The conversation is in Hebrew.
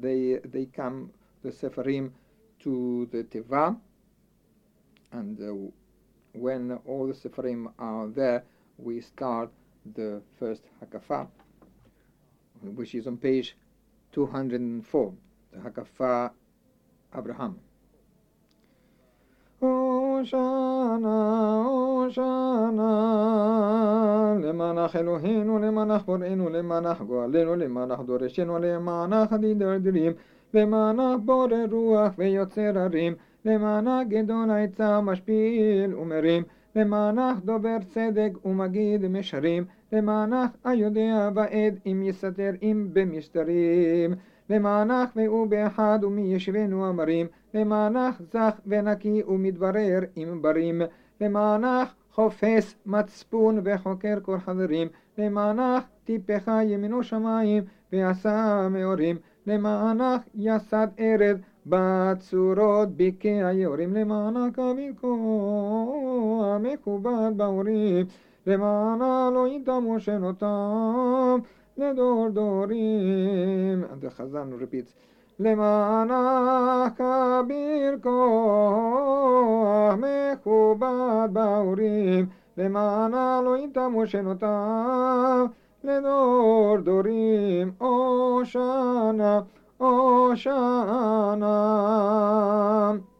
they come, the Sefarim, to the Teva, and when all the Sefarim are there, we start the first Hakafa, which is on page 204, the Hakafa Abraham. Hoshana, Hoshana, lemanach Eloheinu, lemanach Boreinu, lemanach Goalenu, lemanach Doreshenu, lemanach Hadidardirim, lemanach Bore Ruach veYotzer Harim, lemanach Gedol Haitzah Mashpil Umerim, lemanach Dober Tzedek Umagid Mesharim, lemanach Ayodea Va'ed im Yisater im Bemishtarim, למענך והוא באחד ומי ישבנו אמרים, למענך זך ונקי ומתברר עם ברים, למענך חופש מצפון וחוקר כל חברים, למענך טיפך ימינו שמיים ועשה מאורים, למענך יסד ארד בצורות ביקי היורים, למענך אביקו המכובד בהורים, למענה לא ידמו שנותם לדור דורים. And the Chazan repeats, למענך כביר כוח מכובד בהורים, למענה לא יתמו שנותיו לדור דורים. הושענא, הושענא.